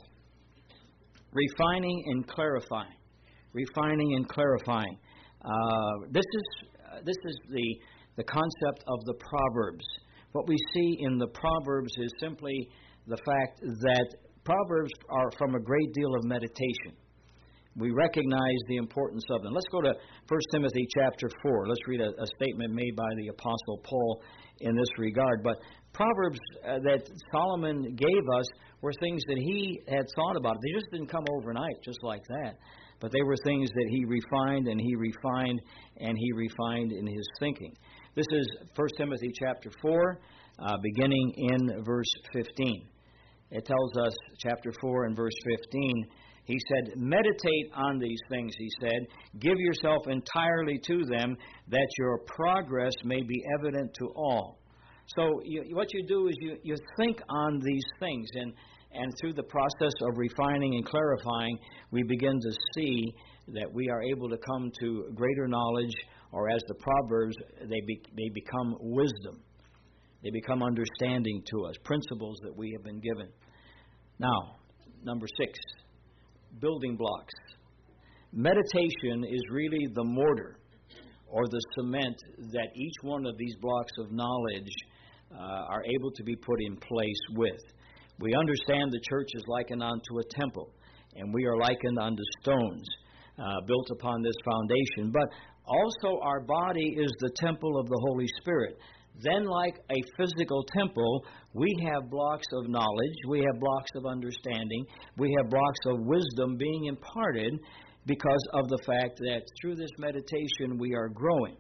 refining and clarifying. Refining and clarifying. This is the concept of the Proverbs. What we see in the Proverbs is simply the fact that Proverbs are from a great deal of meditation. We recognize the importance of them. Let's go to 1 Timothy chapter 4. Let's read a statement made by the Apostle Paul in this regard. But Proverbs that Solomon gave us were things that he had thought about. They just didn't come overnight just like that. But they were things that he refined and he refined and he refined in his thinking. This is 1 Timothy chapter 4, beginning in verse 15. It tells us, chapter 4 and verse 15, he said, meditate on these things, he said. Give yourself entirely to them, that your progress may be evident to all. So what you do is you think on these things, and through the process of refining and clarifying, we begin to see that we are able to come to greater knowledge, or as the Proverbs, they become wisdom. They become understanding to us, principles that we have been given. Now, number 6, building blocks. Meditation is really the mortar or the cement that each one of these blocks of knowledge are able to be put in place with. We understand the church is likened unto a temple, and we are likened unto stones built upon this foundation. But also our body is the temple of the Holy Spirit. Then, like a physical temple, we have blocks of knowledge, we have blocks of understanding, we have blocks of wisdom being imparted because of the fact that through this meditation we are growing.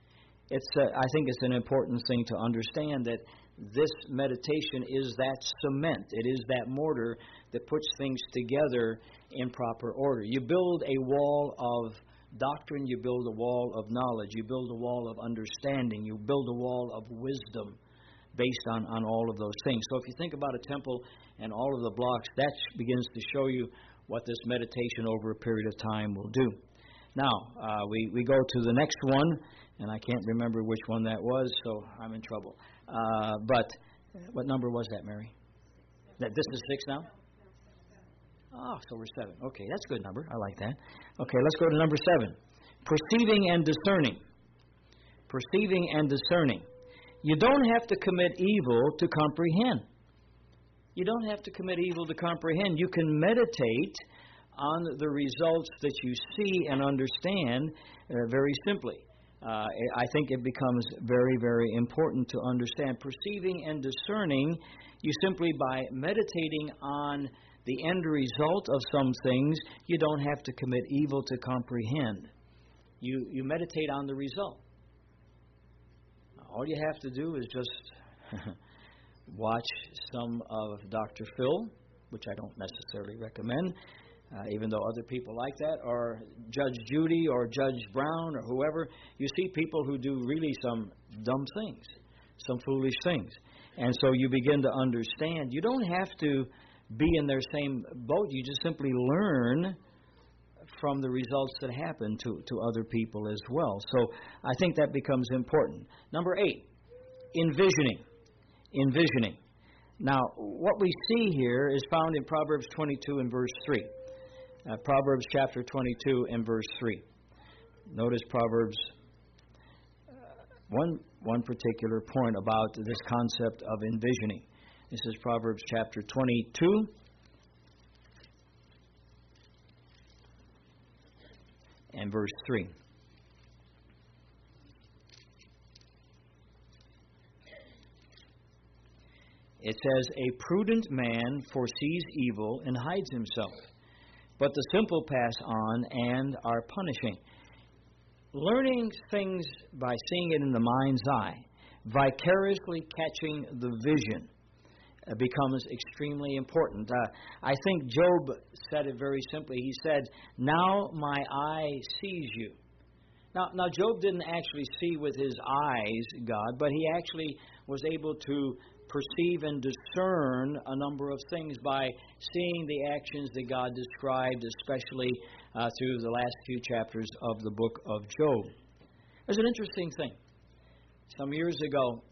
I think it's an important thing to understand that this meditation is that cement. It is that mortar that puts things together in proper order. You build a wall of doctrine, you build a wall of knowledge, you build a wall of understanding, you build a wall of wisdom based on all of those things. So if you think about a temple and all of the blocks, that begins to show you what this meditation over a period of time will do. Now, we go to the next one, and I can't remember which one that was, so I'm in trouble. But what number was that, Mary? This is 6 now? Oh, so we're 7. Okay, that's a good number. I like that. Okay, let's go to number 7. Perceiving and discerning. perceiving and discerning. You don't have to commit evil to comprehend. You don't have to commit evil to comprehend. You can meditate on the results that you see and understand very simply. I think it becomes very, very important to understand. Perceiving and discerning, you simply by meditating on the end result of some things, you don't have to commit evil to comprehend. You meditate on the result. All you have to do is just watch some of Dr. Phil, which I don't necessarily recommend, even though other people like that, or Judge Judy or Judge Brown or whoever. You see people who do really some dumb things, some foolish things. And so you begin to understand. You don't have to be in their same boat. You just simply learn from the results that happen to other people as well. So I think that becomes important. Number 8, envisioning. Envisioning. Now, what we see here is found in Proverbs 22 and verse 3. Proverbs chapter 22 and verse 3. Notice Proverbs, one particular point about this concept of envisioning. This is Proverbs chapter 22 and verse 3. It says, "A prudent man foresees evil and hides himself, but the simple pass on and are punishing." Learning things by seeing it in the mind's eye, vicariously catching the vision, becomes extremely important. I think Job said it very simply. He said, "Now my eye sees you." Now Job didn't actually see with his eyes God, but he actually was able to perceive and discern a number of things by seeing the actions that God described, especially through the last few chapters of the book of Job. There's an interesting thing. Some years ago,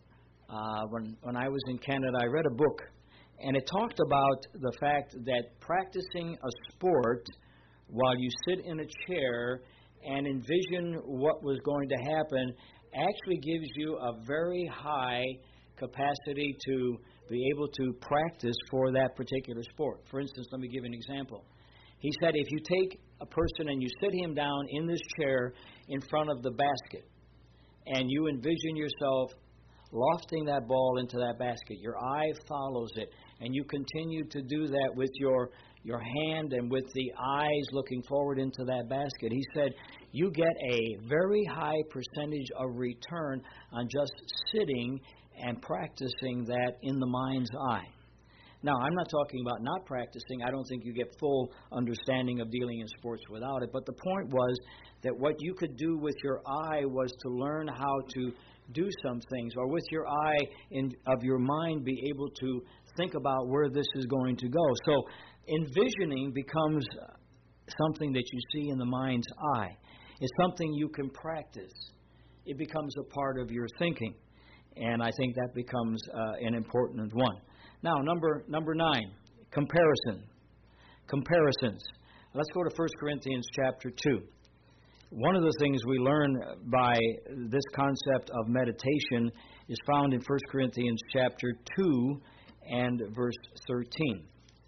when I was in Canada, I read a book, and it talked about the fact that practicing a sport while you sit in a chair and envision what was going to happen actually gives you a very high capacity to be able to practice for that particular sport. For instance, let me give you an example. He said if you take a person and you sit him down in this chair in front of the basket, and you envision yourself lofting that ball into that basket, your eye follows it, and you continue to do that with your hand and with the eyes looking forward into that basket. He said you get a very high percentage of return on just sitting and practicing that in the mind's eye. Now, I'm not talking about not practicing. I don't think you get full understanding of dealing in sports without it. But the point was that what you could do with your eye was to learn how to do some things, or with your eye of your mind be able to think about where this is going to go. So envisioning becomes something that you see in the mind's eye. It's something you can practice. It becomes a part of your thinking. And I think that becomes an important one. Now, number 9, comparison. Comparisons. Let's go to 1 Corinthians chapter 2. One of the things we learn by this concept of meditation is found in 1 Corinthians chapter 2 and verse 13.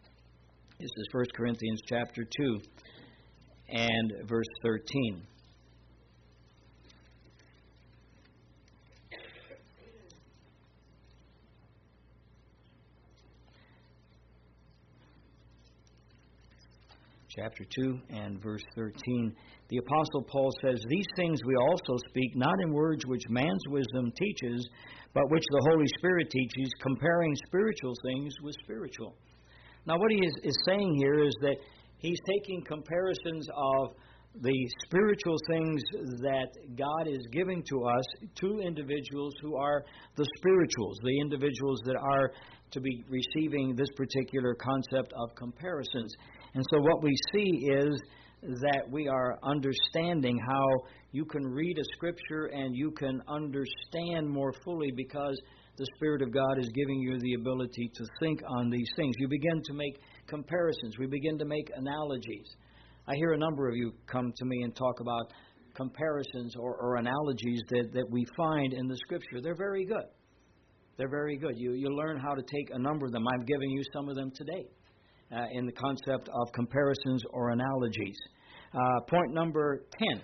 This is 1 Corinthians chapter 2 and verse 13. Chapter 2 and verse 13. The Apostle Paul says, "These things we also speak, not in words which man's wisdom teaches, but which the Holy Spirit teaches, comparing spiritual things with spiritual." Now what he is saying here is that he's taking comparisons of the spiritual things that God is giving to us to individuals who are the spirituals, the individuals that are to be receiving this particular concept of comparisons. And so what we see is that we are understanding how you can read a scripture and you can understand more fully because the Spirit of God is giving you the ability to think on these things. You begin to make comparisons. We begin to make analogies. I hear a number of you come to me and talk about comparisons or analogies that we find in the Scripture. They're very good. They're very good. You learn how to take a number of them. I'm giving you some of them today in the concept of comparisons or analogies. Point number 10.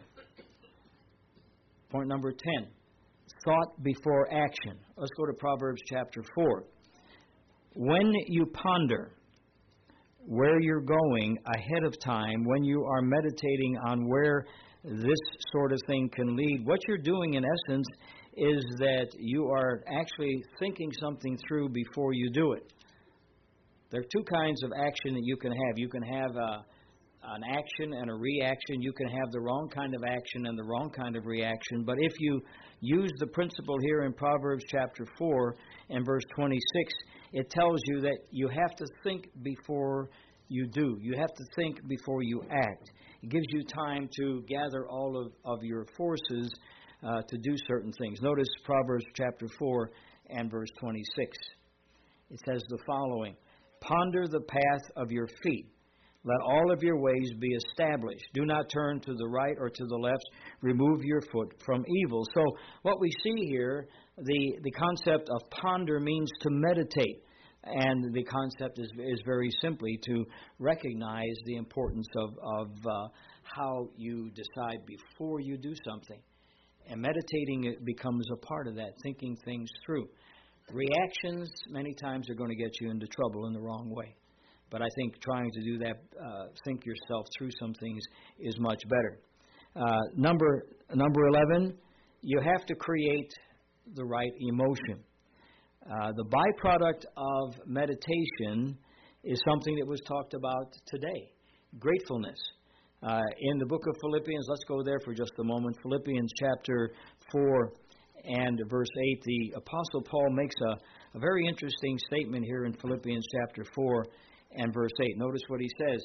Point number 10. Thought before action. Let's go to Proverbs chapter 4. When you ponder where you're going ahead of time, when you are meditating on where this sort of thing can lead, what you're doing in essence is that you are actually thinking something through before you do it. There are two kinds of action that you can have. You can have an action and a reaction. You can have the wrong kind of action and the wrong kind of reaction. But if you use the principle here in Proverbs chapter 4 and verse 26, it tells you that you have to think before you do. You have to think before you act. It gives you time to gather all of your forces to do certain things. Notice Proverbs chapter 4 and verse 26. It says the following: Ponder the path of your feet. Let all of your ways be established. Do not turn to the right or to the left. Remove your foot from evil. So what we see here, the concept of ponder means to meditate. And the concept is very simply to recognize the importance of how you decide before you do something. And meditating becomes a part of that, thinking things through. Reactions many times are going to get you into trouble in the wrong way. But I think trying to do that, think yourself through some things, is much better. Number 11, you have to create the right emotion. The byproduct of meditation is something that was talked about today, gratefulness. In the book of Philippians, let's go there for just a moment. Philippians chapter 4 and verse 8, the Apostle Paul makes a very interesting statement here in Philippians chapter 4 and verse 8. Notice what he says.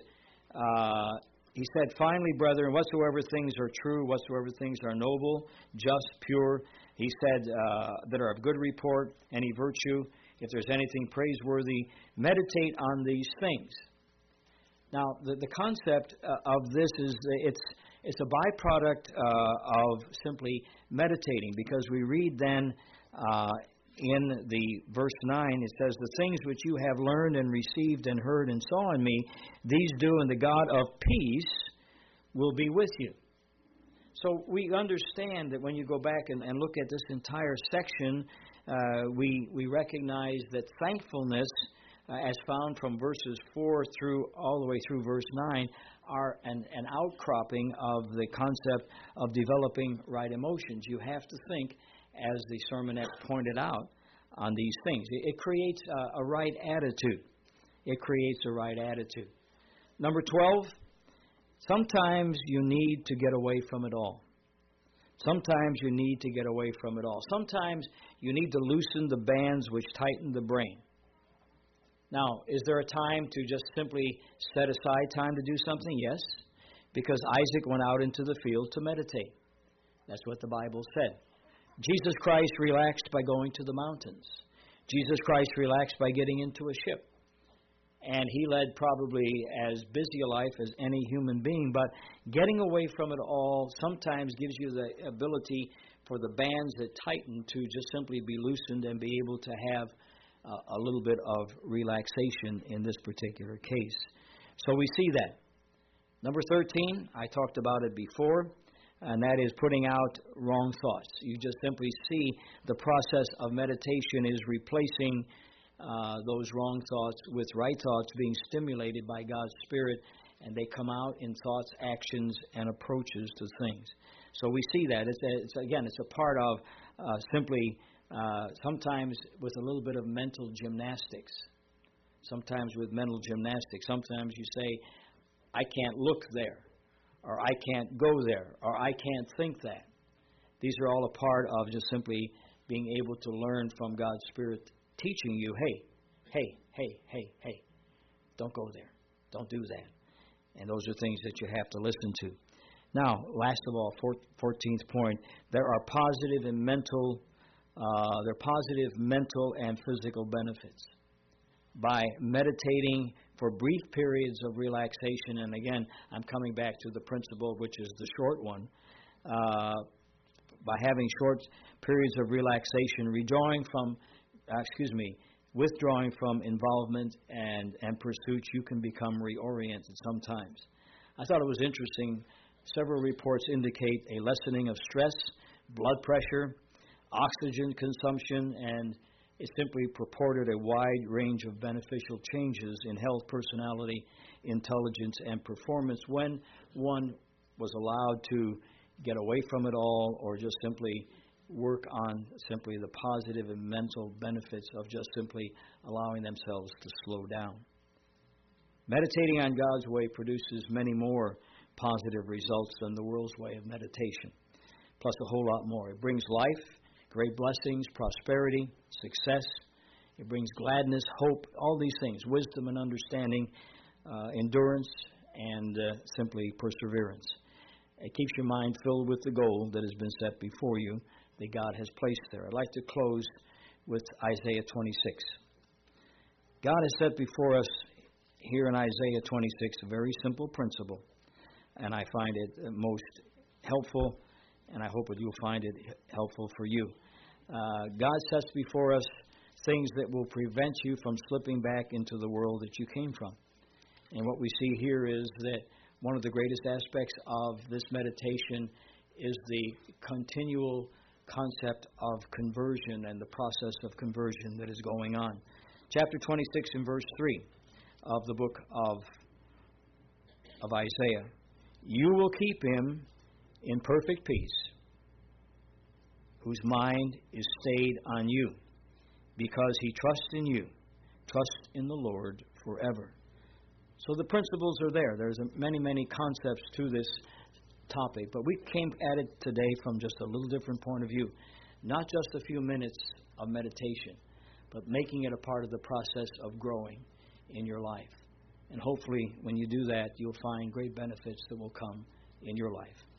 He said, Finally, brethren, whatsoever things are true, whatsoever things are noble, just, pure, he said, that are of good report, any virtue, if there's anything praiseworthy, meditate on these things. Now, the concept of this is it's a byproduct of simply meditating, because we read then in the verse 9, it says, The things which you have learned and received and heard and saw in me, these do, and the God of peace will be with you. So we understand that when you go back and look at this entire section, we recognize that thankfulness, as found from verses 4 through all the way through verse 9, are an outcropping of the concept of developing right emotions. You have to think, as the sermonette pointed out, on these things. It creates a right attitude. It creates a right attitude. Number 12, sometimes you need to get away from it all. Sometimes you need to get away from it all. Sometimes you need to loosen the bands which tighten the brain. Now, is there a time to just simply set aside time to do something? Yes, because Isaac went out into the field to meditate. That's what the Bible said. Jesus Christ relaxed by going to the mountains. Jesus Christ relaxed by getting into a ship. And he led probably as busy a life as any human being, but getting away from it all sometimes gives you the ability for the bands that tighten to just simply be loosened and be able to have a little bit of relaxation in this particular case. So we see that. Number 13, I talked about it before, and that is putting out wrong thoughts. You just simply see the process of meditation is replacing those wrong thoughts with right thoughts being stimulated by God's Spirit, and they come out in thoughts, actions, and approaches to things. So we see that. It's a part of simply sometimes with a little bit of mental gymnastics. Sometimes with mental gymnastics. Sometimes you say, I can't look there, or I can't go there, or I can't think that. These are all a part of just simply being able to learn from God's Spirit teaching you, hey, don't go there. Don't do that. And those are things that you have to listen to. Now, last of all, 14th point, there are positive and mental and physical benefits. By meditating for brief periods of relaxation, and again, I'm coming back to the principle, which is the short one, by having short periods of relaxation, withdrawing from involvement and pursuits, you can become reoriented sometimes. I thought it was interesting. Several reports indicate a lessening of stress, blood pressure, oxygen consumption, and it simply purported a wide range of beneficial changes in health, personality, intelligence, and performance when one was allowed to get away from it all or just simply work on simply the positive and mental benefits of just simply allowing themselves to slow down. Meditating on God's way produces many more positive results than the world's way of meditation, plus a whole lot more. It brings life, great blessings, prosperity, success. It brings gladness, hope, all these things, wisdom and understanding, endurance, and simply perseverance. It keeps your mind filled with the goal that has been set before you, that God has placed there. I'd like to close with Isaiah 26. God has set before us here in Isaiah 26 a very simple principle, and I find it most helpful, and I hope that you'll find it helpful for you. God sets before us things that will prevent you from slipping back into the world that you came from. And what we see here is that one of the greatest aspects of this meditation is the continual concept of conversion and the process of conversion that is going on. Chapter 26 and verse 3 of the book of Isaiah. You will keep him in perfect peace, whose mind is stayed on you, because he trusts in you. Trust in the Lord forever. So the principles are there. There's many, many concepts to this topic, but we came at it today from just a little different point of view. Not just a few minutes of meditation, but making it a part of the process of growing in your life. And hopefully when you do that, you'll find great benefits that will come in your life.